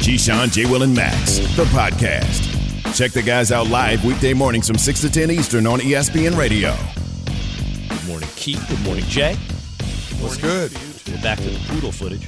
Keyshawn, J. Will, and Max, the podcast. Check the guys out live weekday mornings from 6 to 10 Eastern on ESPN Radio. Good morning, Keith. Good morning, Jay. What's good? We're back to the poodle footage.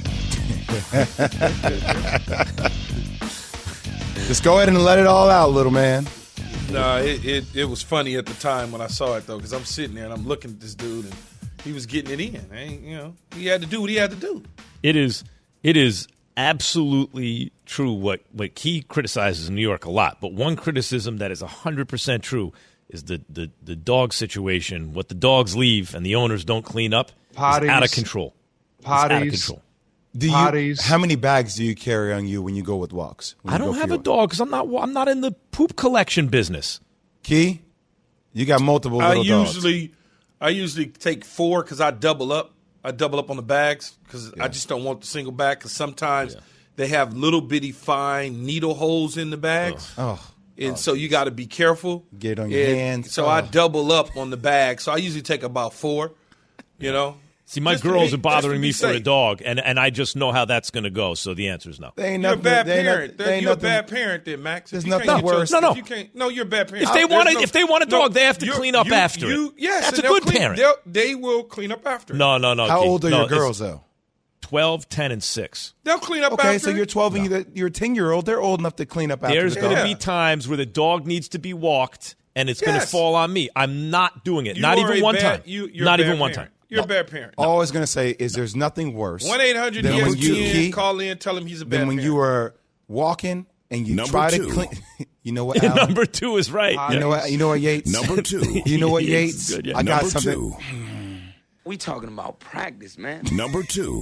Just go ahead and let it all out, little man. No, it was funny at the time when I saw it, though, because I'm sitting there and I'm looking at this dude, and he was getting it in. He had to do what he had to do. It is absolutely true what Key criticizes New York a lot, but one criticism that is 100% true is the dog situation. What the dogs leave and the owners don't clean up is out of control. Out of control. How many bags do you carry on you when you go with walks? I don't have a dog because I'm not in the poop collection business. Key, you got multiple little dogs. I usually take 4 because I double up. I double up on the bags because I just don't want the single bag because sometimes they have little bitty fine needle holes in the bags. So you got to be careful. Get it on your hands. So I double up on the bag. So I usually take about 4, See, my girls are bothering me for a dog, and I just know how that's going to go, so the answer is no. You're a bad parent. You're a bad parent then, Max. There's nothing worse. No, you're a bad parent. If they want a dog, they have to clean up after it. Yes, that's a good parent. They will clean up after it. No. How old are your girls, though? 12, 10, and 6. They'll clean up after it. Okay, so you're 12 and you're a 10-year-old. They're old enough to clean up after There's going to be times where the dog needs to be walked, and it's going to fall on me. I'm not doing it. Not even one time. Not even one time. You're a bad parent. All I was going to say is there's nothing worse. 1-800-ESPN, call in, tell him he's a bad parent. Then when you were walking and you try to clean. You know what, Alan? Number 2 is right. You know what, Yates? Number 2. You know what, Yates? Good, yeah. I got Number something. 2. We talking about practice, man. Number 2.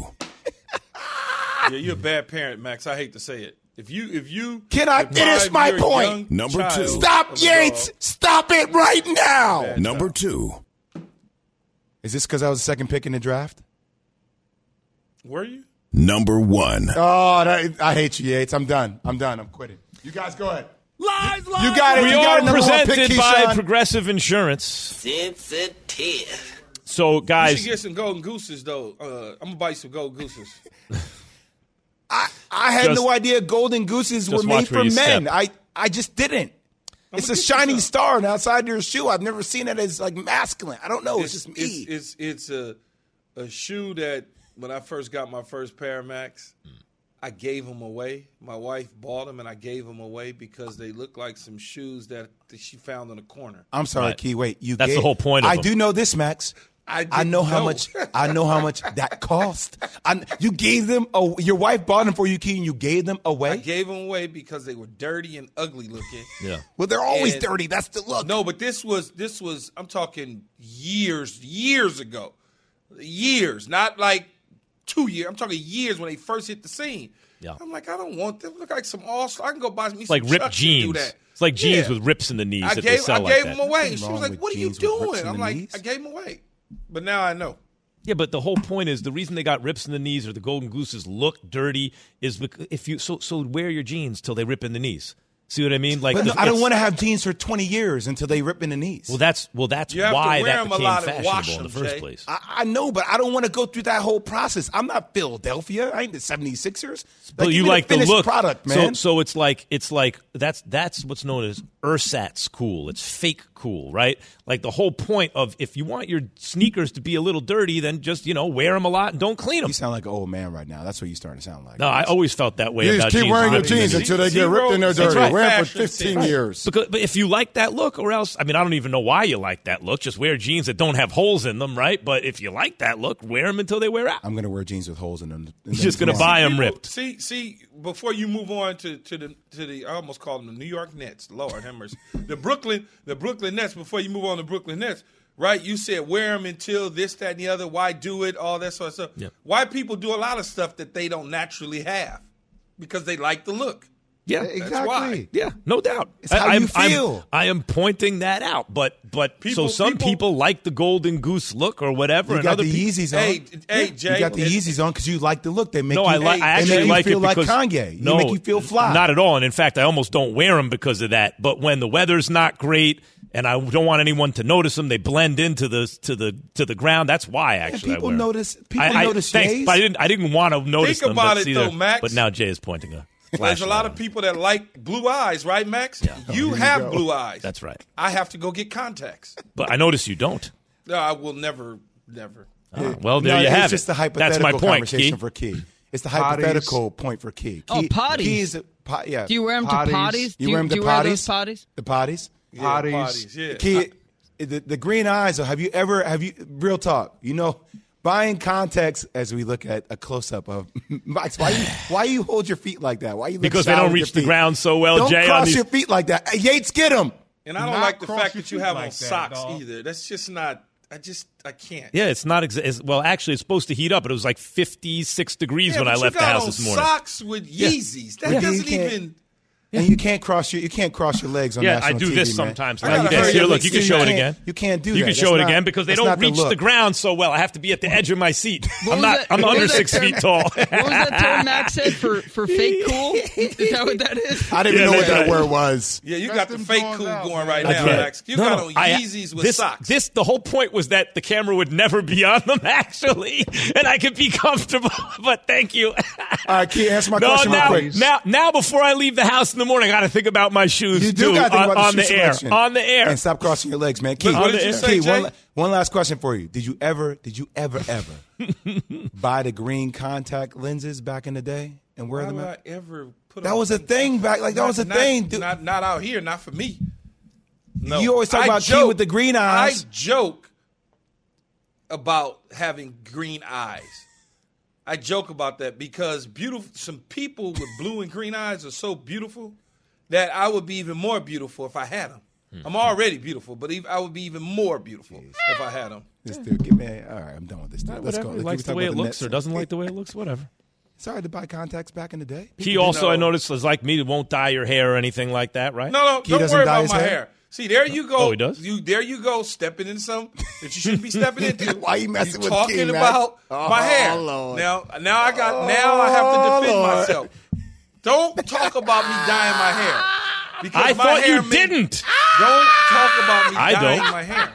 Yeah, you're a bad parent, Max. I hate to say it. If you Can I finish my point? Number 2. Stop, Yates! Stop it right now! Number 2. Is this because I was the second pick in the draft? Were you? Number 1. Oh, I hate you, Yates. I'm done. I'm quitting. You guys go ahead. Lies. You got it. We you got are a presented pick, by Keyshawn. Progressive Insurance. Sensitive. So, You guys, should get some golden gooses, though. I'm going to buy you some golden gooses. I had no idea golden gooses were made for men. I just didn't. It's a shining star on outside your shoe. I've never seen it as like masculine. I don't know. It's just me. It's a shoe that when I first got my first pair, Max, I gave them away. My wife bought them, and I gave them away because they look like some shoes that she found in a corner. I'm sorry, Right. Key. Wait, That's the whole point of I them. do know this, Max. I know how much. I know how much that cost. You gave them. Your wife bought them for you, Key, and you gave them away. I gave them away because they were dirty and ugly looking. yeah. Well, they're always dirty. That's the look. No, but this was. I'm talking years ago, not like 2 years. I'm talking years when they first hit the scene. Yeah. I'm like, I don't want them. Look like some all-star. I can go buy me It's some like ripped Chucks and do jeans. that. It's like jeans Yeah. with rips in the knees I that they sell gave like them away. Nothing She was wrong like, with "What are you jeans with rips doing?" in I'm the like, knees. "I gave them away," but now I know. Yeah, but the whole point is the reason they got rips in the knees or the golden gooses look dirty is because if you so wear your jeans till they rip in the knees. See what I mean? Like, But no, I don't want to have jeans for 20 years until they rip in the knees. Well, that's You have to why wear that 'em a became lot and wash fashionable in the 'em, first Jay. place. I know, but I don't want to go through that whole process. I'm not Philadelphia. I ain't the 76ers. But you give me like the finished look, product, man. So it's like that's what's known as ersatz cool. It's fake cool, right? Like the whole point of if you want your sneakers to be a little dirty, then just wear them a lot and don't clean them. You sound like an old man right now. That's what you're starting to sound like. No, I always felt that way You about just keep jeans. wearing your ripping in jeans the until knees. they get ripped and they're That's dirty. right. Wear them for Fashion 15 sense. years. But if you like that look, or else, I mean, I don't even know why you like that look. Just wear jeans that don't have holes in them, right? But if you like that look, wear them until they wear out. I'm going to wear jeans with holes in them. He's just going to buy them ripped. See. Before you move on to the, I almost called them the New York Nets. Lord have mercy. the Brooklyn Nets. Before you move on to Brooklyn Nets, right? You said wear them until this, that, and the other. Why do it? All that sort of stuff. Yeah. Why people do a lot of stuff that they don't naturally have because they like the look. Yeah, That's why. Yeah, no doubt. It's how you feel. I am pointing that out. But People- so some people like the golden goose look or whatever, You and got other the people. Yeezys on. Hey, Jay. You got the Yeezys on because you like the look. They make No, you, I they actually make like you feel it like because Kanye. No, They make you feel fly. Not at all. And in fact, I almost don't wear them because of that. But when the weather's not great and I don't want anyone to notice them, they blend into the ground. That's why actually people I wear 'em. notice. People notice. Thanks, Yays. but I didn't want to notice Think them. about but it, see though, there- Max. But now Jay is pointing a There's a lot of people that like blue eyes, right, Max? Yeah. You have blue eyes. That's right. I have to go get contacts. But I notice you don't. No, I will never. Well, there you have it. It's just the hypothetical That's my point, conversation Key. for Key. It's the hypothetical point for Key. Potties. Key's Do you wear them to potties? You wear them to wear those potties? potties? The potties? Potties, yeah. Key, the green eyes, have you real talk, buying contacts as we look at a close-up of Max, why you hold your feet like that? Why you Because they don't reach the ground so well, don't Jay. Cross your feet like that. Hey, Yates, get him. And I don't like the fact that you have on socks either. That's just not – I can't. Yeah, it's not well, actually, it's supposed to heat up, but it was like 56 degrees when I left the house this morning. Socks with Yeezys. That doesn't even – And you can't cross your legs on national TV. I do this man. sometimes. Like this. Here, look, you can show it again. You can't do that. You can show it again because they don't reach the ground so well. I have to be at the edge of my seat. I'm under 6 feet tall. What was that term Max said for fake cool? Is that what that is? I didn't even know what that word was. Yeah, you got the fake cool going right now, Max. You got on Yeezys with socks. The whole point was that the camera would never be on them, actually, and I could be comfortable. But thank you. All right, Key, answer my question real quick. Now, before I leave the house in the morning, I got to think about my shoes you do too, gotta think about on the air. Selection. On the air. And stop crossing your legs, man. Key, what did you say, Jay? One last question for you. Did you ever buy the green contact lenses back in the day and wear them? I ever put that was a thing back. Like that was a thing. Dude. Not out here. Not for me. No. You always talk about Key with the green eyes. I joke about having green eyes. I joke about that because some people with blue and green eyes are so beautiful that I would be even more beautiful if I had them. I'm already beautiful, but I would be even more beautiful if I had them. This dude, give me. All right, I'm done with this. Let's go. Likes the way it looks or doesn't like the way it looks, whatever. It's hard to buy contacts back in the day. He also, I noticed, is like me, won't dye your hair or anything like that, right? No, don't worry about my hair. See, there you go. Oh, he does? There you go, stepping in some that you shouldn't be stepping into. Why you messing with talking King, about my hair? Lord. Now I have to defend myself. Don't talk about me dyeing my hair. Because I thought you didn't. Don't talk about me dyeing my hair.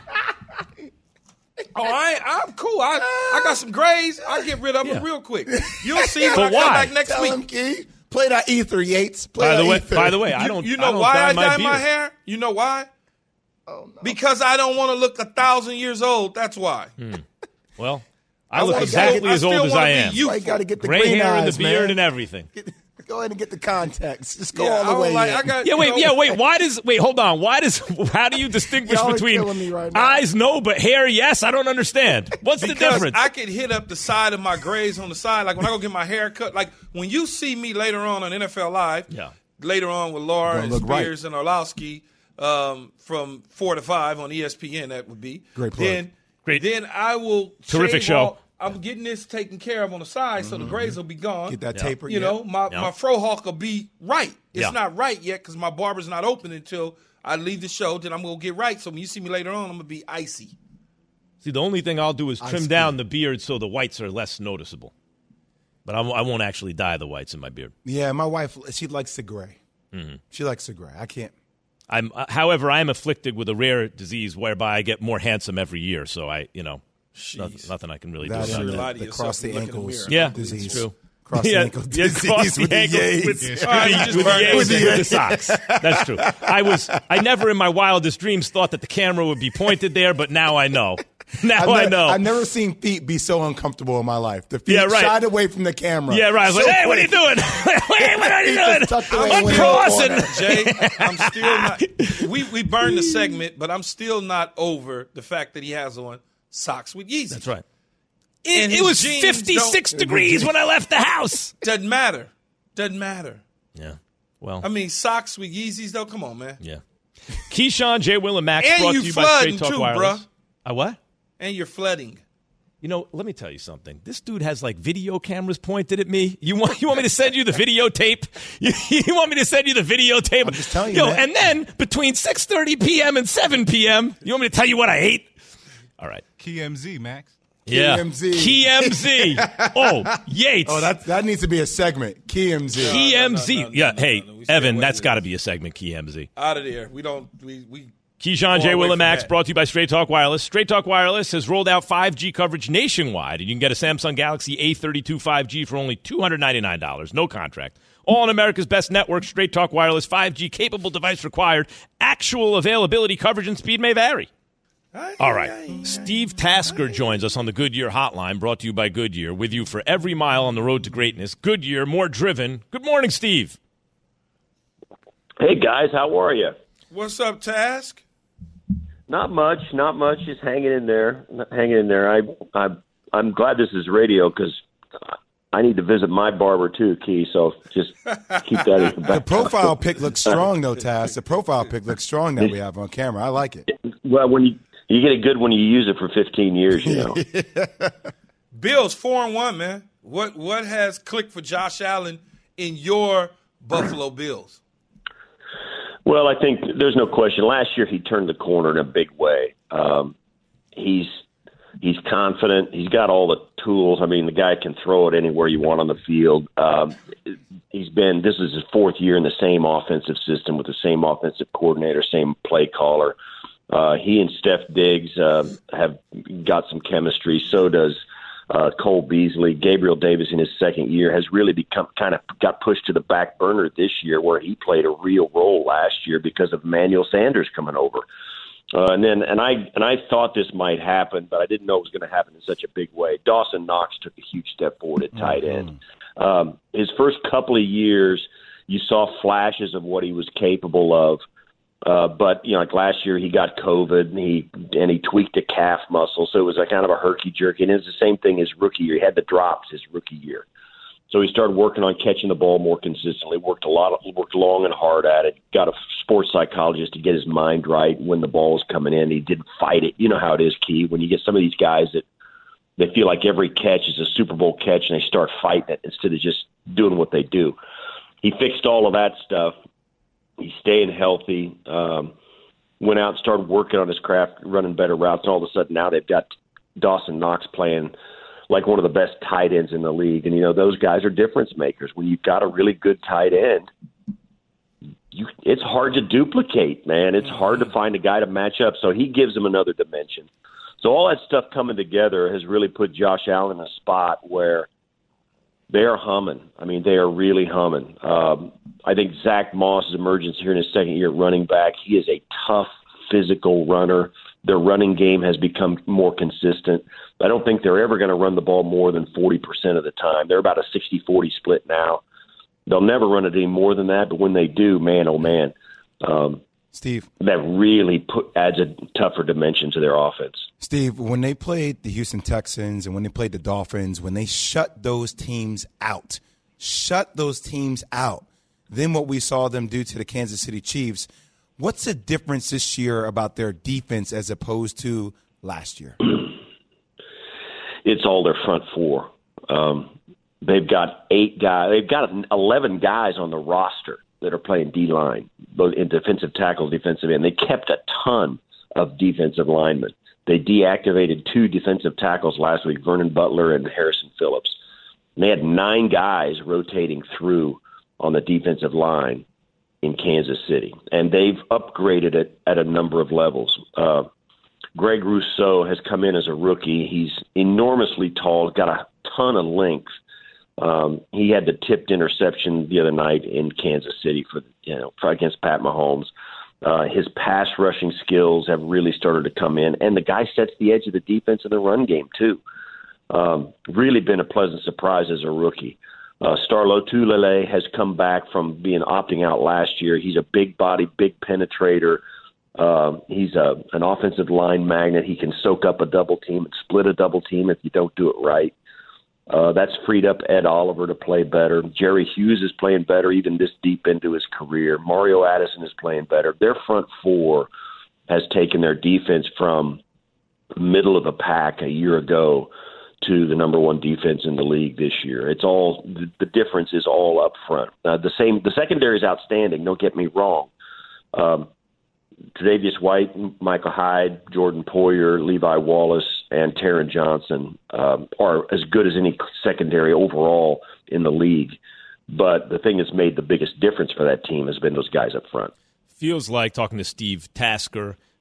I'm cool. I got some grays. I'll get rid of them real quick. You'll see when I come back next week. Him, Key. Play that ether, Yates. By the way, I don't. You know why I dye my hair? You know why? Oh, no. Because I don't want to look 1,000 years old. That's why. Well, I look exactly as old as I am. You got to get the gray green hair eyes, and the beard man. and everything. Go ahead and get the contacts. Just go all the way. Wait. Hold on. How do you distinguish between eyes? No, but hair? Yes. I don't understand. What's the difference? I could hit up the side of my grays on the side, like when I go get my hair cut. Like when you see me later on NFL Live. Yeah. Later on with Laura and Spears and Orlowski from 4 to 5 on ESPN. That would be great plug. Then I will terrific show. I'm getting this taken care of on the side, so the grays will be gone. Get that taper. You know, my fro hawk will be right. It's not right yet because my barber's not open until I leave the show. Then I'm going to get right. So when you see me later on, I'm going to be icy. See, the only thing I'll do is trim down the beard so the whites are less noticeable. But I won't actually dye the whites in my beard. Yeah, my wife, she likes the gray. Mm-hmm. She likes the gray. I can't. However, I'm afflicted with a rare disease whereby I get more handsome every year. So nothing I can really do about that. The cross the ankles disease. It's true. Cross the ankle disease with the Yates. With the socks. That's true. I never in my wildest dreams thought that the camera would be pointed there, but now I know. I know. I've never seen feet be so uncomfortable in my life. The feet shied away from the camera. Yeah, right. I was like, hey, what are you doing? Hey, what are you doing? I'm crossing. Jay, I'm still not. We burned the segment, but I'm still not over the fact that he has on socks with Yeezys. That's right. It was 56 degrees when I left the house. Doesn't matter. Yeah. Well. I mean, socks with Yeezys, though. Come on, man. Yeah. Keyshawn, J. Will, and Max and brought to you by Straight Talk too, Wireless. Bruh. I what? And you're flooding. You know, let me tell you something. This dude has like video cameras pointed at me. You want me to send you the videotape? You want me to send you the videotape? I'm just telling you, man. And then between 6:30 p.m. and 7 p.m., you want me to tell you what I ate? All right. KMZ, Max. Yeah. KMZ. Oh, Yates. Oh, that needs to be a segment. KMZ. KMZ. Hey, Evan, that's got to be a segment, KMZ. Out of there. We Keyshawn, J. Will, and Max, brought to you by Straight Talk Wireless. Straight Talk Wireless has rolled out 5G coverage nationwide, and you can get a Samsung Galaxy A32 5G for only $299, no contract. All on America's best network, Straight Talk Wireless, 5G capable device required. Actual availability, coverage, and speed may vary. All right. Steve Tasker joins us on the Goodyear Hotline, brought to you by Goodyear, with you for every mile on the road to greatness. Goodyear, more driven. Good morning, Steve. Hey, guys. How are you? What's up, Task? Not much. Just hanging in there. I'm glad this is radio because I need to visit my barber too, Key. So just keep that in the back. The profile pic looks strong, though, Taz. The profile pic looks strong that we have on camera. I like it. Well, when you get it good when you use it for 15 years, you know. Bills 4-1, man. What has clicked for Josh Allen in your Buffalo Bills? Well, I think there's no question. Last year he turned the corner in a big way. He's confident. He's got all the tools. I mean, the guy can throw it anywhere you want on the field. This is his fourth year in the same offensive system with the same offensive coordinator, same play caller. He and Steph Diggs have got some chemistry. So does Cole Beasley. Gabriel Davis in his second year has really got pushed to the back burner this year, where he played a real role last year because of Emmanuel Sanders coming over. And I thought this might happen, but I didn't know it was going to happen in such a big way. Dawson Knox took a huge step forward at tight end. His first couple of years, you saw flashes of what he was capable of. But, like last year, he got COVID and he tweaked a calf muscle. So it was a kind of a herky-jerky. And it was the same thing his rookie year. He had the drops his rookie year. So he started working on catching the ball more consistently, worked long and hard at it, got a sports psychologist to get his mind right when the ball was coming in. He didn't fight it. You know how it is, Key, when you get some of these guys that they feel like every catch is a Super Bowl catch and they start fighting it instead of just doing what they do. He fixed all of that stuff. He's staying healthy, went out and started working on his craft, running better routes, and all of a sudden now they've got Dawson Knox playing like one of the best tight ends in the league. And, those guys are difference makers. When you've got a really good tight end, it's hard to duplicate, man. It's hard to find a guy to match up. So he gives them another dimension. So all that stuff coming together has really put Josh Allen in a spot where they are humming. I mean, they are really humming. I think Zach Moss's emergence here in his second year at running back, he is a tough, physical runner. Their running game has become more consistent. I don't think they're ever going to run the ball more than 40% of the time. They're about a 60-40 split now. They'll never run it any more than that, but when they do, man, oh man, Steve, that really adds a tougher dimension to their offense. Steve, when they played the Houston Texans and when they played the Dolphins, when they shut those teams out, then what we saw them do to the Kansas City Chiefs, what's the difference this year about their defense as opposed to last year? It's all their front four. They've got 8 guys. They've got 11 guys on the roster that are playing D-line, both in defensive tackle, defensive end. They kept a ton of defensive linemen. They deactivated 2 defensive tackles last week, Vernon Butler and Harrison Phillips. And they had 9 guys rotating through on the defensive line in Kansas City. And they've upgraded it at a number of levels. Greg Rousseau has come in as a rookie. He's enormously tall, got a ton of length. He had the tipped interception the other night in Kansas City for against Pat Mahomes. His pass rushing skills have really started to come in, and the guy sets the edge of the defense in the run game too. Really been a pleasant surprise as a rookie. Starlo Tulele has come back from opting out last year. He's a big body, big penetrator. He's an offensive line magnet. He can soak up a double team and split a double team if you don't do it right. That's freed up Ed Oliver to play better. Jerry Hughes is playing better even this deep into his career. Mario Addison is playing better. Their front four has taken their defense from middle of the pack a year ago to the number 1 defense in the league this year. It's all the difference is all up front. The secondary is outstanding. Don't get me wrong. Tre'Davious White, Michael Hyde, Jordan Poyer, Levi Wallace, and Taron Johnson are as good as any secondary overall in the league. But the thing that's made the biggest difference for that team has been those guys up front. Feels like, talking to Steve Tasker,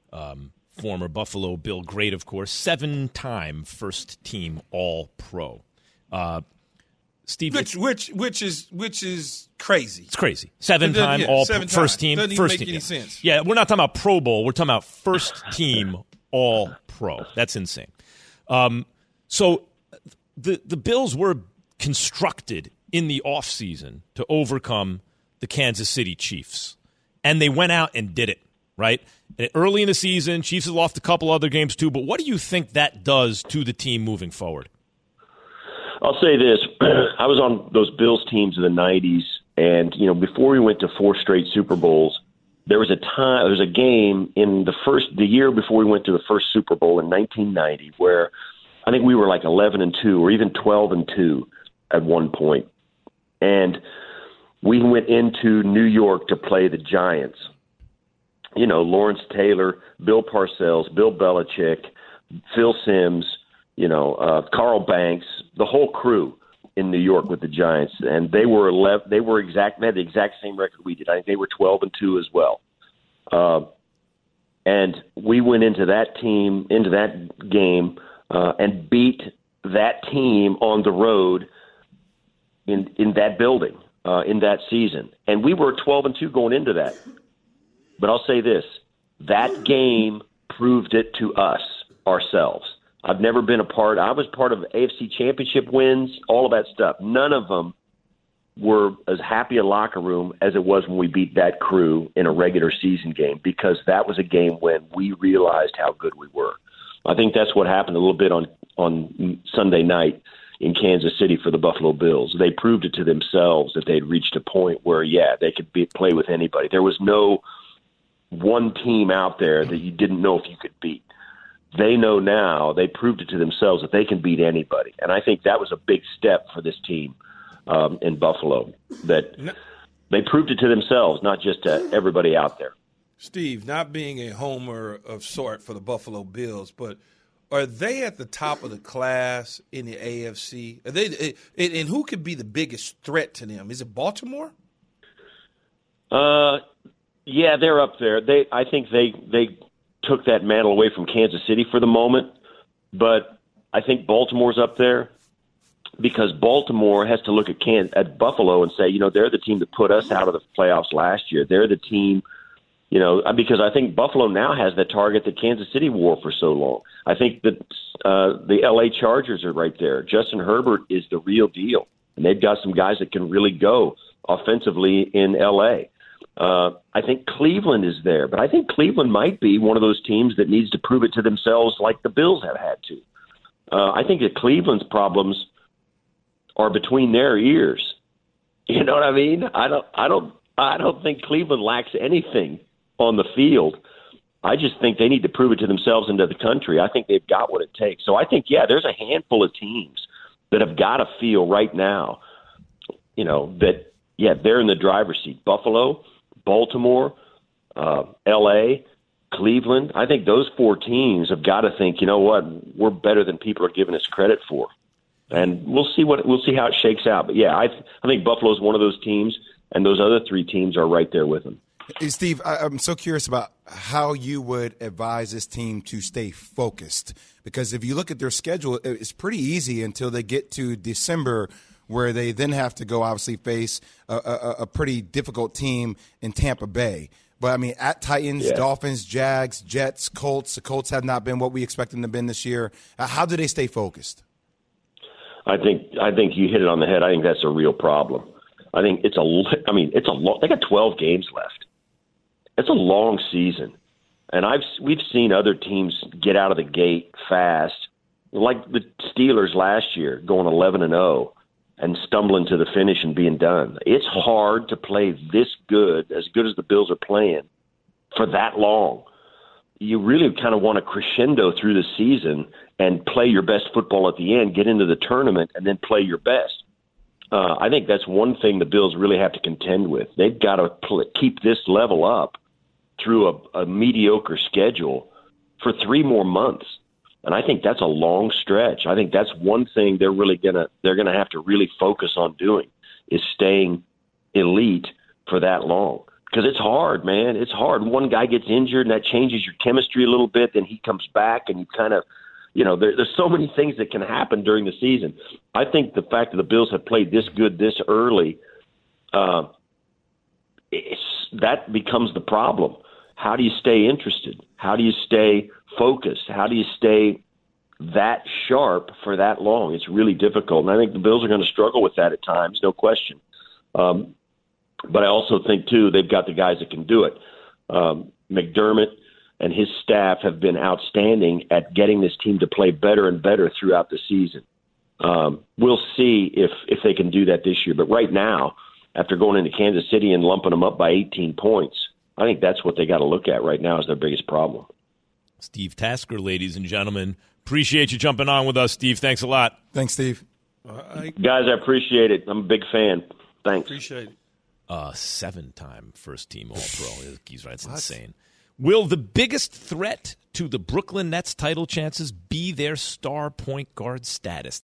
former Buffalo Bill great, of course, 7-time first-team All-Pro. Steve, which is crazy. It's crazy. 7-time first team. Doesn't even make any sense. Yeah, we're not talking about Pro Bowl. We're talking about first-team All-Pro. That's insane. So the Bills were constructed in the offseason to overcome the Kansas City Chiefs. And they went out and did it, right? And early in the season, Chiefs have lost a couple other games too, but what do you think that does to the team moving forward? I'll say this. I was on those Bills teams in the 90s, and, before we went to 4 straight Super Bowls, there was a game in the year before we went to the first Super Bowl in 1990 where I think we were like 11-2 or even 12-2 at one point. And we went into New York to play the Giants. Lawrence Taylor, Bill Parcells, Bill Belichick, Phil Simms, Carl Banks, the whole crew in New York with the Giants. And they were they had the exact same record we did. I think they were 12-2 as well. And we went into that game, and beat that team on the road in that building in that season. And we were 12-2 going into that. But I'll say this, that game proved it to us ourselves. I've never been I was part of AFC Championship wins, all of that stuff. None of them were as happy a locker room as it was when we beat that crew in a regular season game, because that was a game when we realized how good we were. I think that's what happened a little bit on Sunday night in Kansas City for the Buffalo Bills. They proved it to themselves that they'd reached a point where, they could play with anybody. There was no one team out there that you didn't know if you could beat. They know now, they proved it to themselves that they can beat anybody. And I think that was a big step for this team in Buffalo, that they proved it to themselves, not just to everybody out there. Steve, not being a homer of sort for the Buffalo Bills, but are they at the top of the class in the AFC? Are they, and who could be the biggest threat to them? Is it Baltimore? Yeah, they're up there. I think they took that mantle away from Kansas City for the moment, but I think Baltimore's up there because Baltimore has to look at Buffalo and say, they're the team that put us out of the playoffs last year. They're the team, because I think Buffalo now has the target that Kansas City wore for so long. I think that the L.A. Chargers are right there. Justin Herbert is the real deal, and they've got some guys that can really go offensively in L.A. I think Cleveland is there, but I think Cleveland might be one of those teams that needs to prove it to themselves like the Bills have had to. I think that Cleveland's problems are between their ears. You know what I mean? I don't think Cleveland lacks anything on the field. I just think they need to prove it to themselves and to the country. I think they've got what it takes. So I think, there's a handful of teams that have got to feel right now, that, they're in the driver's seat. Buffalo, Baltimore, L.A., Cleveland. I think those 4 teams have got to think, we're better than people are giving us credit for. And we'll see how it shakes out. But, I think Buffalo's one of those teams, and those other 3 teams are right there with them. Hey, Steve, I'm so curious about how you would advise this team to stay focused. Because if you look at their schedule, it's pretty easy until they get to December, where they then have to go obviously face a pretty difficult team in Tampa Bay. But, at Titans, Dolphins, Jags, Jets, Colts, the Colts have not been what we expect them to be this year. How do they stay focused? I think you hit it on the head. I think that's a real problem. I think they got 12 games left. It's a long season. And we've seen other teams get out of the gate fast, like the Steelers last year, going 11-0. And stumbling to the finish and being done. It's hard to play this good as the Bills are playing, for that long. You really kind of want to crescendo through the season and play your best football at the end, get into the tournament, and then play your best. I think that's one thing the Bills really have to contend with. They've got to keep this level up through a mediocre schedule for 3 more months. And I think that's a long stretch. I think that's one thing they're gonna have to really focus on doing, is staying elite for that long. because it's hard, man. It's hard. One guy gets injured, and that changes your chemistry a little bit. Then he comes back, and you kind of, there's so many things that can happen during the season. I think the fact that the Bills have played this good this early, that becomes the problem. How do you stay interested? How do you stay focused? How do you stay that sharp for that long? It's really difficult, and I think the Bills are going to struggle with that at times, no question. But I also think, too, they've got the guys that can do it. McDermott and his staff have been outstanding at getting this team to play better and better throughout the season. We'll see if they can do that this year. But right now, after going into Kansas City and lumping them up by 18 points, I think that's what they got to look at right now as their biggest problem. Steve Tasker, ladies and gentlemen. Appreciate you jumping on with us, Steve. Thanks a lot. Thanks, Steve. Guys, I appreciate it. I'm a big fan. Thanks. Appreciate it. 7-time first-team All-Pro. He's right. It's insane. Will the biggest threat to the Brooklyn Nets title chances be their star point guard status?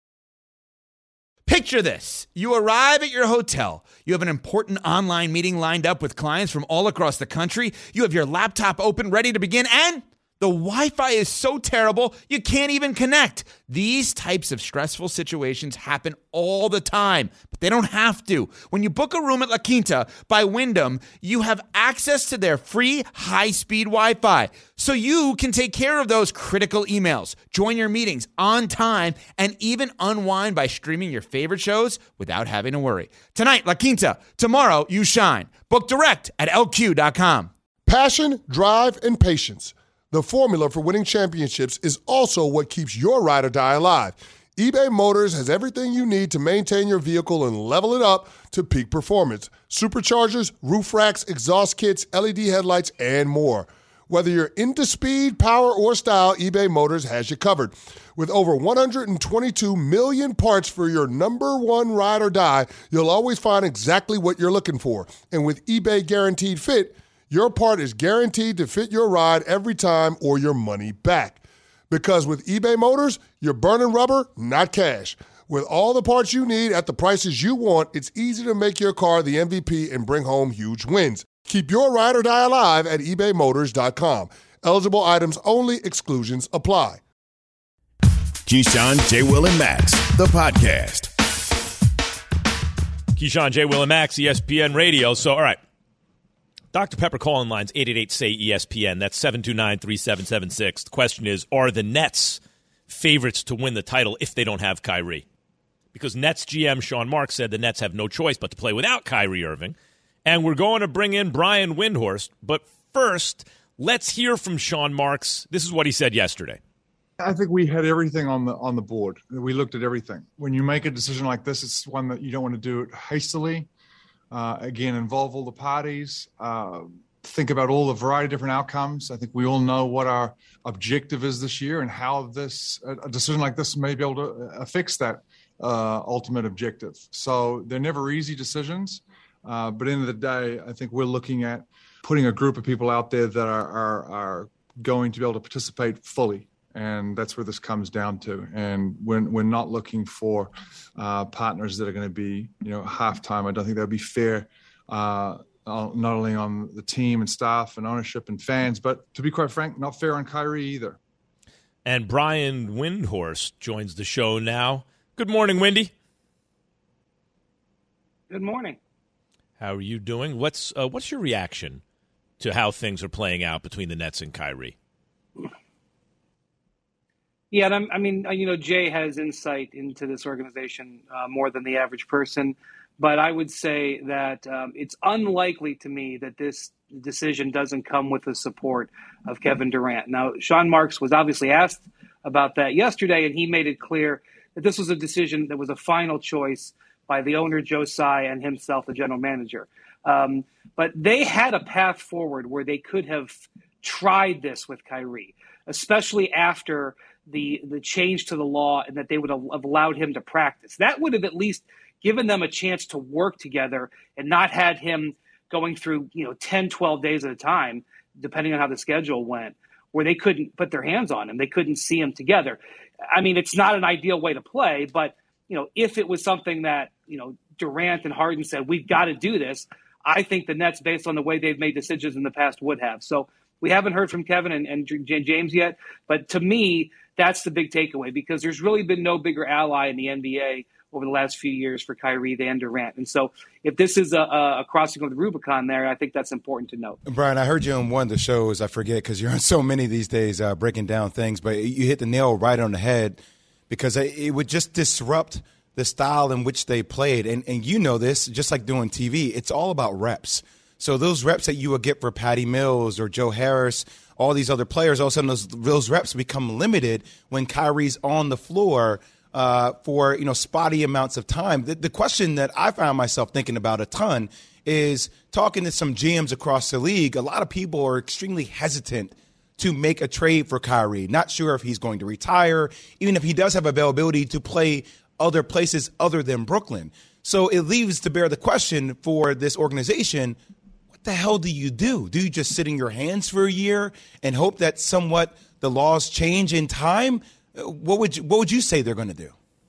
Picture this. You arrive at your hotel. You have an important online meeting lined up with clients from all across the country. You have your laptop open, ready to begin, and the Wi-Fi is so terrible, you can't even connect. These types of stressful situations happen all the time, but they don't have to. When you book a room at La Quinta by Wyndham, you have access to their free high-speed Wi-Fi, so you can take care of those critical emails, join your meetings on time, and even unwind by streaming your favorite shows without having to worry. Tonight, La Quinta. Tomorrow, you shine. Book direct at LQ.com. Passion, drive, and patience. The formula for winning championships is also what keeps your ride or die alive. eBay Motors has everything you need to maintain your vehicle and level it up to peak performance. Superchargers, roof racks, exhaust kits, LED headlights, and more. Whether you're into speed, power, or style, eBay Motors has you covered. With over 122 million parts for your number one ride or die, you'll always find exactly what you're looking for. And with eBay Guaranteed Fit, your part is guaranteed to fit your ride every time or your money back. Because with eBay Motors, you're burning rubber, not cash. With all the parts you need at the prices you want, it's easy to make your car the MVP and bring home huge wins. Keep your ride or die alive at ebaymotors.com. Eligible items only. Exclusions apply. Keyshawn, J. Will, and Max, the podcast. Keyshawn, J. Will, and Max, ESPN Radio. So, all right. Dr. Pepper call-in lines, 888-SAY-ESPN. That's 729-3776. The question is, are the Nets favorites to win the title if they don't have Kyrie? Because Nets GM Sean Marks said the Nets have no choice but to play without Kyrie Irving. And we're going to bring in Brian Windhorst. But first, let's hear from Sean Marks. This is what he said yesterday. I think we had everything on the board. We looked at everything. When you make a decision like this, it's one that you don't want to do it hastily. Again, involve all the parties, think about all the variety of different outcomes. I think we all know what our objective is this year and how a decision like this may be able to affix that ultimate objective. So they're never easy decisions, but at the end of the day, I think we're looking at putting a group of people out there that are going to be able to participate fully. And that's where this comes down to. And we're not looking for partners that are going to be, half-time. I don't think that would be fair, not only on the team and staff and ownership and fans, but to be quite frank, not fair on Kyrie either. And Brian Windhorst joins the show now. Good morning, Windy. Good morning. How are you doing? What's your reaction to how things are playing out between the Nets and Kyrie? Yeah, and Jay has insight into this organization more than the average person, but I would say that it's unlikely to me that this decision doesn't come with the support of Kevin Durant. Now, Sean Marks was obviously asked about that yesterday, and he made it clear that this was a decision that was a final choice by the owner, Joe Tsai, and himself, the general manager. But they had a path forward where they could have tried this with Kyrie, especially after the change to the law and that they would have allowed him to practice. That would have at least given them a chance to work together and not had him going through 10, 12 days at a time, depending on how the schedule went, where they couldn't put their hands on him. They couldn't see him together. I mean, it's not an ideal way to play, but if it was something that Durant and Harden said, we've got to do this, I think the Nets, based on the way they've made decisions in the past, would have. So we haven't heard from Kevin and James yet, but to me, that's the big takeaway, because there's really been no bigger ally in the NBA over the last few years for Kyrie than Durant. And so if this is a crossing of the Rubicon there, I think that's important to note. Brian, I heard you on one of the shows, I forget, because you're on so many these days breaking down things, but you hit the nail right on the head, because it would just disrupt the style in which they played. And you know this, just like doing TV, it's all about reps. So those reps that you would get for Patty Mills or Joe Harris, all these other players, all of a sudden those reps become limited when Kyrie's on the floor for spotty amounts of time. The question that I found myself thinking about a ton is talking to some GMs across the league. A lot of people are extremely hesitant to make a trade for Kyrie. Not sure if he's going to retire, even if he does have availability to play other places other than Brooklyn. So it leaves to bear the question for this organization, what the hell do you do? Do you just sit in your hands for a year and hope that somewhat the laws change in time? What would you say they're going to do?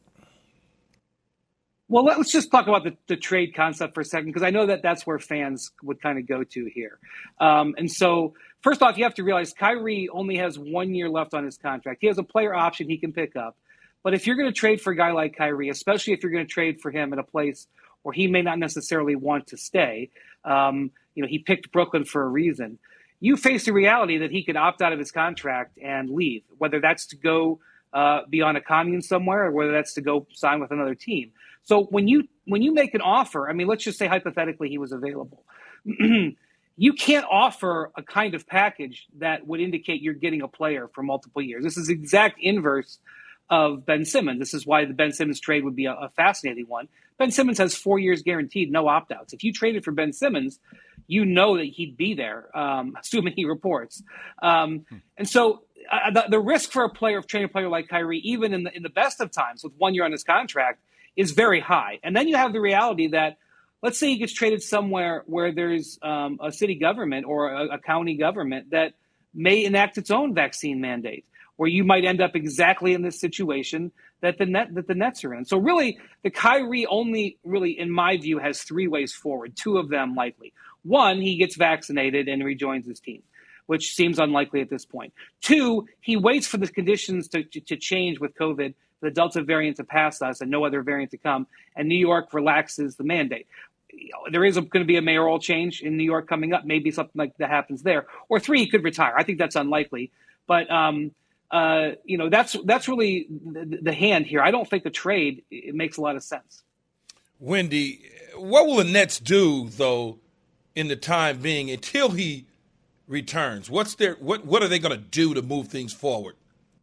Well, let's just talk about the trade concept for a second, because I know that that's where fans would kind of go to here. And so, first off, you have to realize Kyrie only has 1 year left on his contract. He has a player option he can pick up. But if you're going to trade for a guy like Kyrie, especially if you're going to trade for him in a place where he may not necessarily want to stay, he picked Brooklyn for a reason. You face the reality that he could opt out of his contract and leave, whether that's to go be on a commune somewhere or whether that's to go sign with another team. So when you make an offer, I mean, let's just say hypothetically he was available. You can't offer a kind of package that would indicate you're getting a player for multiple years. This is the exact inverse of Ben Simmons. This is why the Ben Simmons trade would be a fascinating one. Ben Simmons has 4 years guaranteed, no opt-outs. If you traded for Ben Simmons, you know that he'd be there, assuming he reports. And so the risk for trading a player like Kyrie, even in the best of times with 1 year on his contract, is very high. And then you have the reality that, let's say he gets traded somewhere where there's a city government or a county government that may enact its own vaccine mandate, where you might end up exactly in this situation that the Nets are in. So really, the Kyrie only really, in my view, has 3 ways forward, 2 of them likely. 1, he gets vaccinated and rejoins his team, which seems unlikely at this point. 2, he waits for the conditions to change with COVID, the Delta variant to pass us and no other variant to come, and New York relaxes the mandate. There is going to be a mayoral change in New York coming up. Maybe something like that happens there. Or 3, he could retire. I think that's unlikely. But that's really the hand here. I don't think the trade it makes a lot of sense. Wendy, what will the Nets do though in the time being until he returns? What are they going to do to move things forward?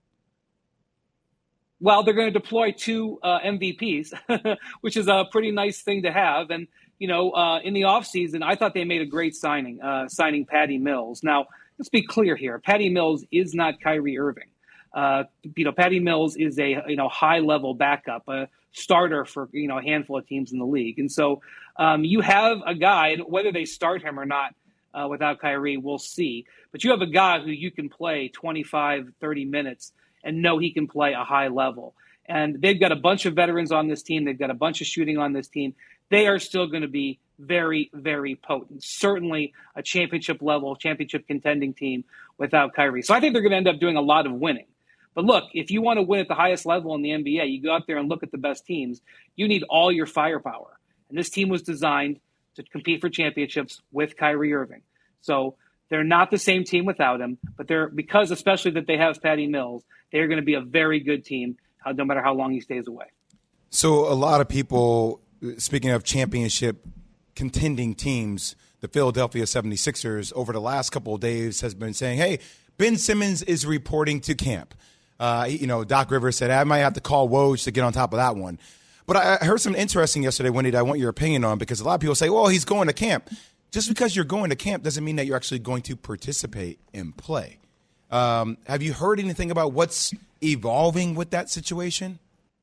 Well, they're going to deploy 2 MVPs, which is a pretty nice thing to have. And in the offseason, I thought they made a great signing Patty Mills. Now, let's be clear here. Patty Mills is not Kyrie Irving. Patty Mills is a high-level backup, a starter for a handful of teams in the league. And so you have a guy, and whether they start him or not without Kyrie, we'll see. But you have a guy who you can play 25, 30 minutes and know he can play a high level. And they've got a bunch of veterans on this team. They've got a bunch of shooting on this team. They are still going to be very, very potent. Certainly a championship contending team without Kyrie. So I think they're going to end up doing a lot of winning. But look, if you want to win at the highest level in the NBA, you go out there and look at the best teams. You need all your firepower. And this team was designed to compete for championships with Kyrie Irving. So they're not the same team without him, but because especially that they have Patty Mills, they're going to be a very good team, no matter how long he stays away. So a lot of people, speaking of championship contending teams, the Philadelphia 76ers over the last couple of days has been saying, hey, Ben Simmons is reporting to camp. Doc Rivers said, I might have to call Woj to get on top of that one. But I heard something interesting yesterday, Wendy, that I want your opinion on, because a lot of people say, well, he's going to camp. Just because you're going to camp doesn't mean that you're actually going to participate and play. Have you heard anything about what's evolving with that situation?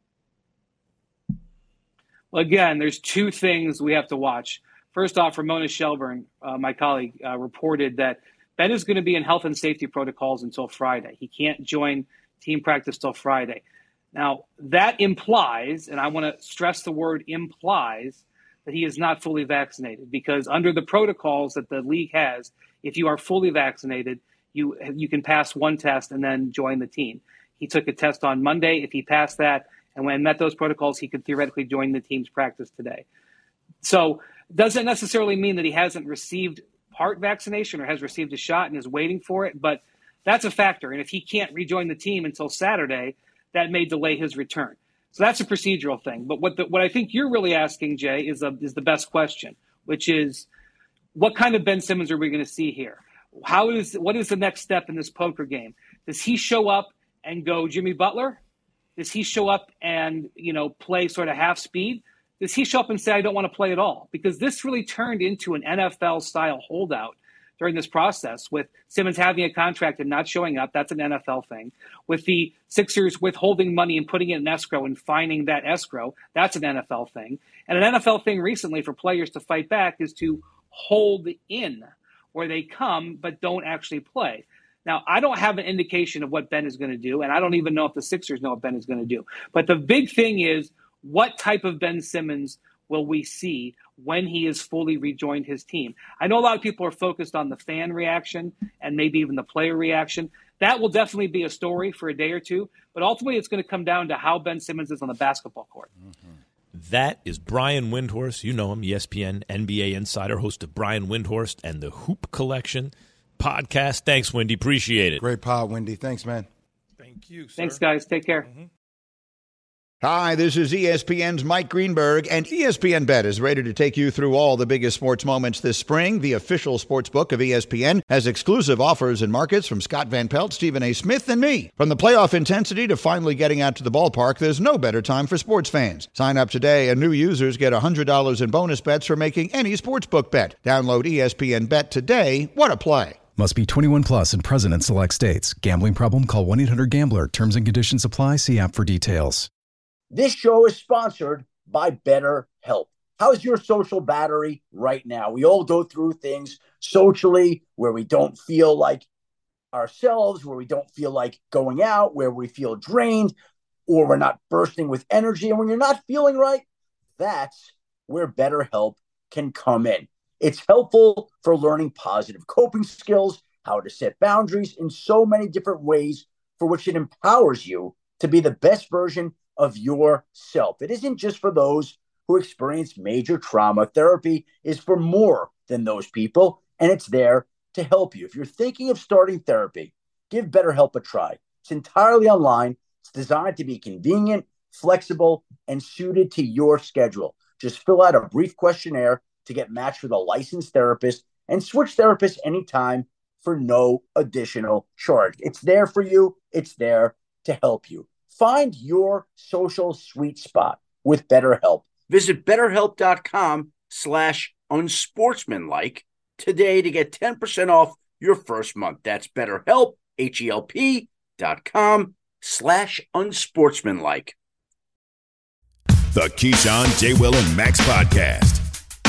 Well, again, there's 2 things we have to watch. First off, Ramona Shelburne, my colleague, reported that Ben is going to be in health and safety protocols until Friday. He can't join team practice till Friday. Now, that implies, and I want to stress the word implies, that he is not fully vaccinated, because under the protocols that the league has, if you are fully vaccinated, you can pass one test and then join the team. He took a test on Monday. If he passed that and when met those protocols, he could theoretically join the team's practice today. So doesn't necessarily mean that he hasn't received part vaccination or has received a shot and is waiting for it, but that's a factor. And if he can't rejoin the team until Saturday, that may delay his return. So that's a procedural thing. But what I think you're really asking, Jay, is the best question, which is, what kind of Ben Simmons are we going to see here? What is the next step in this poker game? Does he show up and go Jimmy Butler? Does he show up and, play sort of half speed? Does he show up and say, I don't want to play at all? Because this really turned into an NFL-style holdout during this process, with Simmons having a contract and not showing up. That's an NFL thing. With the Sixers withholding money and putting it in escrow and fining that escrow, that's an NFL thing. And an NFL thing recently for players to fight back is to hold in, where they come but don't actually play. Now, I don't have an indication of what Ben is going to do, and I don't even know if the Sixers know what Ben is going to do. But the big thing is, what type of Ben Simmons will we see when he has fully rejoined his team? I know a lot of people are focused on the fan reaction and maybe even the player reaction. That will definitely be a story for a day or two, but ultimately it's going to come down to how Ben Simmons is on the basketball court. Mm-hmm. That is Brian Windhorst. You know him, ESPN NBA insider, host of Brian Windhorst and the Hoop Collection podcast. Thanks, Wendy. Appreciate it. Great pod, Wendy. Thanks, man. Thank you, sir. Thanks, guys. Take care. Mm-hmm. Hi, this is ESPN's Mike Greenberg, and ESPN Bet is ready to take you through all the biggest sports moments this spring. The official sports book of ESPN has exclusive offers and markets from Scott Van Pelt, Stephen A. Smith, and me. From the playoff intensity to finally getting out to the ballpark, there's no better time for sports fans. Sign up today, and new users get $100 in bonus bets for making any sportsbook bet. Download ESPN Bet today. What a play. Must be 21 plus and present in select states. Gambling problem? Call 1-800-GAMBLER. Terms and conditions apply. See app for details. This show is sponsored by BetterHelp. How's your social battery right now? We all go through things socially where we don't feel like ourselves, where we don't feel like going out, where we feel drained, or we're not bursting with energy. And when you're not feeling right, that's where BetterHelp can come in. It's helpful for learning positive coping skills, how to set boundaries in so many different ways, for which it empowers you to be the best version of yourself. It isn't just for those who experience major trauma. Therapy is for more than those people, and it's there to help you. If you're thinking of starting therapy, give BetterHelp a try. It's entirely online. It's designed to be convenient, flexible, and suited to your schedule. Just fill out a brief questionnaire to get matched with a licensed therapist and switch therapists anytime for no additional charge. It's there for you. It's there to help you. Find your social sweet spot with BetterHelp. Visit BetterHelp.com/unsportsmanlike today to get 10% off your first month. That's BetterHelp, HELP.com/unsportsmanlike. The Keyshawn, J. Will, and Max podcast.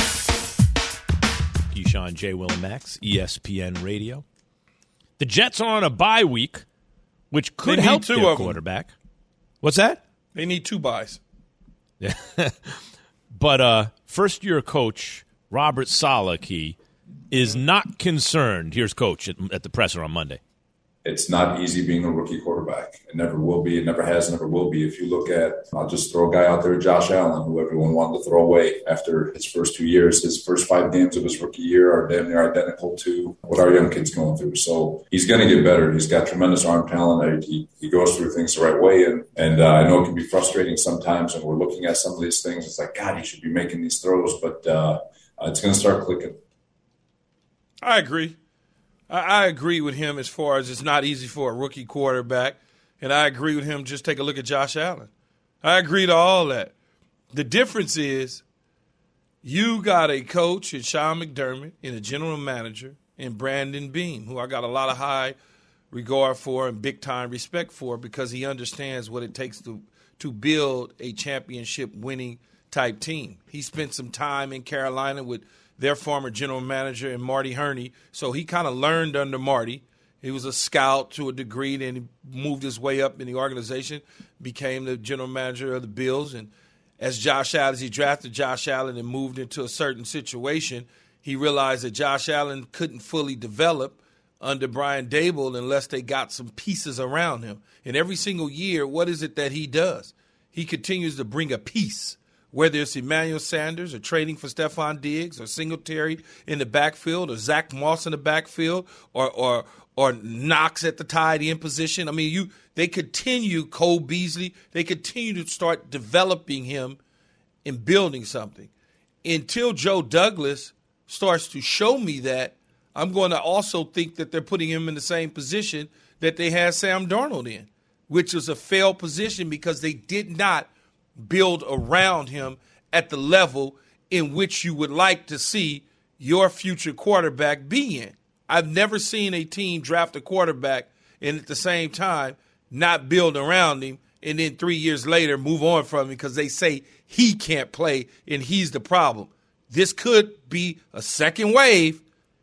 Keyshawn, J. Will, and Max, ESPN Radio. The Jets are on a bye week, which could help their quarterback. What's that? They need 2 buys. Yeah. But first-year coach Robert Saleh is not concerned. Here's Coach at the presser on Monday. It's not easy being a rookie quarterback. It never will be. It never has, never will be. If you look at, I'll just throw a guy out there, Josh Allen, who everyone wanted to throw away after his first 2 years. His first 5 games of his rookie year are damn near identical to what our young kid's going through. So he's going to get better. He's got tremendous arm talent. He goes through things the right way. And I know it can be frustrating sometimes when we're looking at some of these things. It's like, God, he should be making these throws. But it's going to start clicking. I agree. I agree with him as far as it's not easy for a rookie quarterback. And I agree with him. Just take a look at Josh Allen. I agree to all that. The difference is you got a coach in Sean McDermott and a general manager in Brandon Beam, who I got a lot of high regard for and big-time respect for because he understands what it takes to build a championship-winning type team. He spent some time in Carolina with their former general manager and Marty Herney. So he kind of learned under Marty. He was a scout to a degree, then he moved his way up in the organization, became the general manager of the Bills. And as he drafted Josh Allen and moved into a certain situation, he realized that Josh Allen couldn't fully develop under Brian Daboll unless they got some pieces around him. And every single year, what is it that he does? He continues to bring a piece, whether it's Emmanuel Sanders or trading for Stephon Diggs or Singletary in the backfield or Zach Moss in the backfield or Knox at the tight end position. I mean, they continue, Cole Beasley, they continue to start developing him and building something. Until Joe Douglas starts to show me that, I'm going to also think that they're putting him in the same position that they had Sam Darnold in, which was a failed position because they did not build around him at the level in which you would like to see your future quarterback be in. I've never seen a team draft a quarterback and at the same time not build around him and then 3 years later move on from him because they say he can't play and he's the problem. This could be a second wave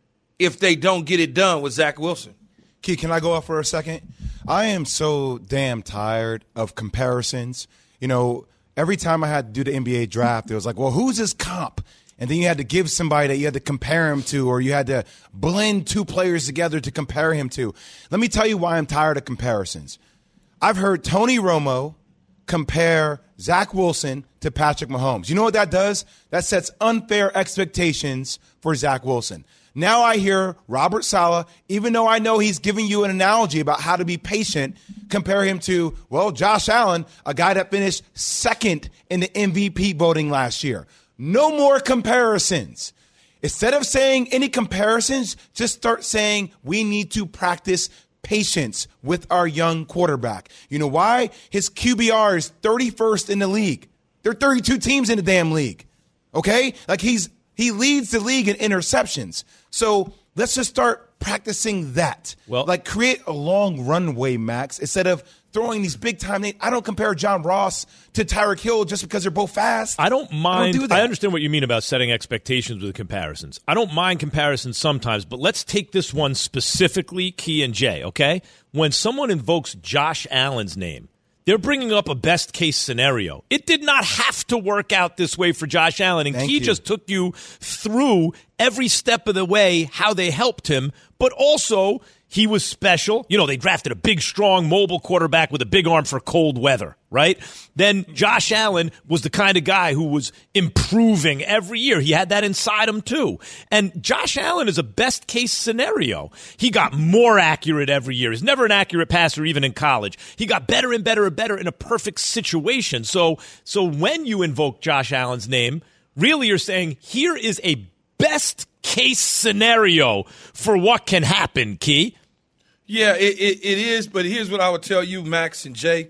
if they don't get it done with Zach Wilson. Key, can I go off for a second? I am so damn tired of comparisons. You know, every time I had to do the NBA draft, it was like, well, who's his comp? And then you had to give somebody that you had to compare him to, or you had to blend two players together to compare him to. Let me tell you why I'm tired of comparisons. I've heard Tony Romo compare Zach Wilson to Patrick Mahomes. You know what that does? That sets unfair expectations for Zach Wilson. Now I hear Robert Saleh, even though I know he's giving you an analogy about how to be patient, compare him to, well, Josh Allen, a guy that finished second in the MVP voting last year. No more comparisons. Instead of saying any comparisons, just start saying we need to practice patience with our young quarterback. You know why? His QBR is 31st in the league. There are 32 teams in the damn league. Okay? Like he leads the league in interceptions. So let's just start practicing that. Well, like create a long runway, Max, instead of throwing these big time names. I don't compare John Ross to Tyreek Hill just because they're both fast. I don't mind. I understand what you mean about setting expectations with comparisons. I don't mind comparisons sometimes, but let's take this one specifically, Key and Jay, okay? When someone invokes Josh Allen's name, they're bringing up a best-case scenario. It did not have to work out this way for Josh Allen, and Key just took you through every step of the way how they helped him, but also he was special. You know, they drafted a big, strong, mobile quarterback with a big arm for cold weather, right? Then Josh Allen was the kind of guy who was improving every year. He had that inside him, too. And Josh Allen is a best-case scenario. He got more accurate every year. He's never an accurate passer, even in college. He got better and better and better in a perfect situation. So when you invoke Josh Allen's name, really you're saying here is a best-case scenario for what can happen, Key. Yeah, it is, but here's what I would tell you, Max and Jay.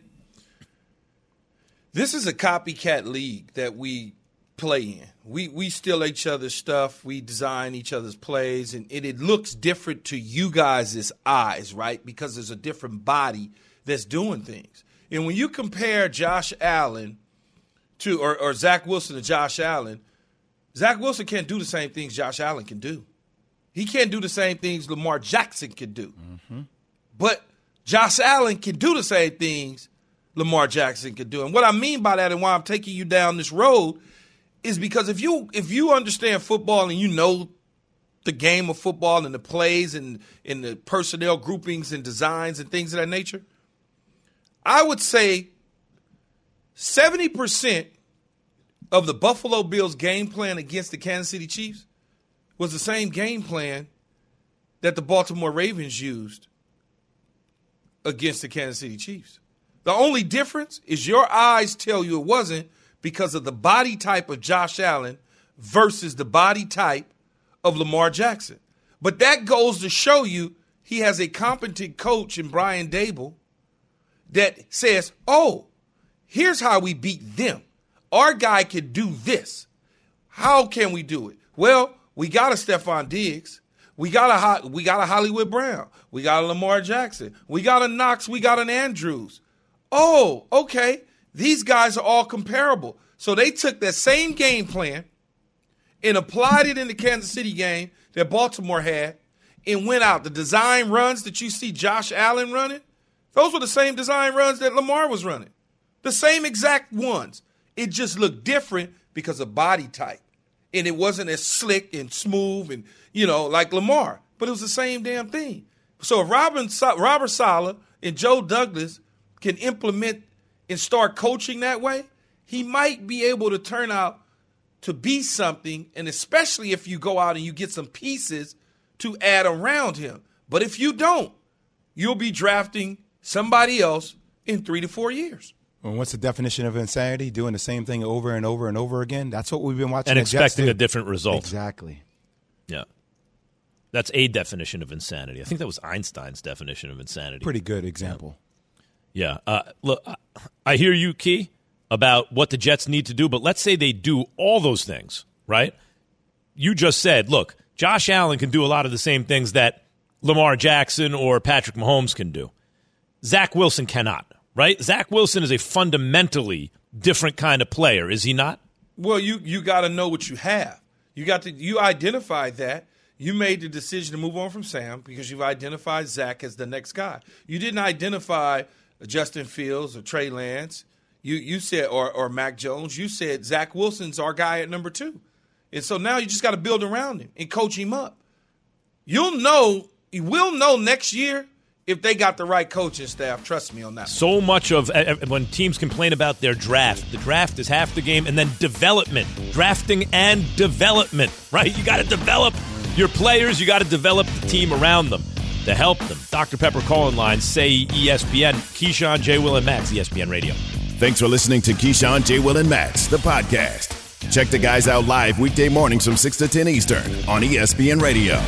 This is a copycat league that we play in. We steal each other's stuff. We design each other's plays, and it looks different to you guys' eyes, right? Because there's a different body that's doing things. And when you compare Josh Allen to or Zach Wilson to Josh Allen, Zach Wilson can't do the same things Josh Allen can do. He can't do the same things Lamar Jackson can do. Mm-hmm. But Josh Allen can do the same things Lamar Jackson can do. And what I mean by that and why I'm taking you down this road is because if you understand football and you know the game of football and the plays and the personnel groupings and designs and things of that nature, I would say 70% of the Buffalo Bills game plan against the Kansas City Chiefs was the same game plan that the Baltimore Ravens used against the Kansas City Chiefs. The only difference is your eyes tell you it wasn't because of the body type of Josh Allen versus the body type of Lamar Jackson. But that goes to show you he has a competent coach in Brian Daboll that says, oh, here's how we beat them. Our guy can do this. How can we do it? Well, we got a Stephon Diggs. We got a Hollywood Brown. We got a Lamar Jackson. We got a Knox. We got an Andrews. Oh, okay. These guys are all comparable. So they took that same game plan and applied it in the Kansas City game that Baltimore had and went out. The design runs that you see Josh Allen running, those were the same design runs that Lamar was running. The same exact ones. It just looked different because of body type. And it wasn't as slick and smooth and, like Lamar. But it was the same damn thing. So if Robert Saleh and Joe Douglas can implement and start coaching that way, he might be able to turn out to be something, and especially if you go out and you get some pieces to add around him. But if you don't, you'll be drafting somebody else in 3 to 4 years. Well, what's the definition of insanity? Doing the same thing over and over and over again? That's what we've been watching. And expecting a different result. Exactly. Yeah. That's a definition of insanity. I think that was Einstein's definition of insanity. Pretty good example. Yeah. Look, I hear you, Key, about what the Jets need to do, but let's say they do all those things, right? You just said, look, Josh Allen can do a lot of the same things that Lamar Jackson or Patrick Mahomes can do. Zach Wilson cannot, right? Zach Wilson is a fundamentally different kind of player, is he not? Well, you got to know what you have. You identified that. You made the decision to move on from Sam because you've identified Zach as the next guy. You didn't identify Justin Fields or Trey Lance. You said or Mac Jones. You said Zach Wilson's our guy at number 2. And so now you just got to build around him and coach him up. You will know next year if they got the right coaching staff. Trust me on that. So much of when teams complain about their draft, the draft is half the game, and then development, drafting and development, right? You got to develop your players. You got to develop the team around them to help them. Dr. Pepper call-in lines say ESPN. Keyshawn, J. Will, and Max, ESPN Radio. Thanks for listening to Keyshawn, J. Will, and Max, the podcast. Check the guys out live weekday mornings from 6 to 10 Eastern on ESPN Radio.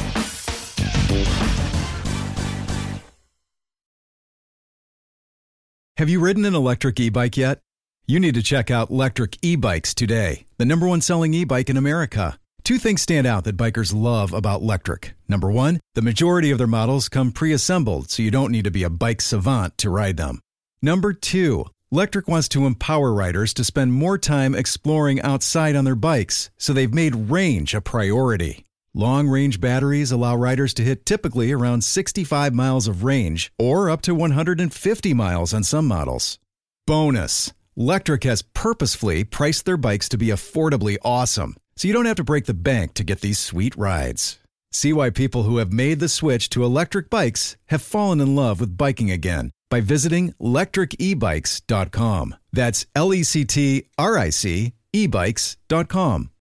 Have you ridden an electric e-bike yet? You need to check out Lectric E-Bikes today, the #1 selling e-bike in America. 2 things stand out that bikers love about Lectric. Number 1, the majority of their models come pre-assembled, so you don't need to be a bike savant to ride them. Number 2, Lectric wants to empower riders to spend more time exploring outside on their bikes, so they've made range a priority. Long-range batteries allow riders to hit typically around 65 miles of range, or up to 150 miles on some models. Bonus, Lectric has purposefully priced their bikes to be affordably awesome, so you don't have to break the bank to get these sweet rides. See why people who have made the switch to electric bikes have fallen in love with biking again by visiting lectricebikes.com. That's LECTRIC ebikes.com.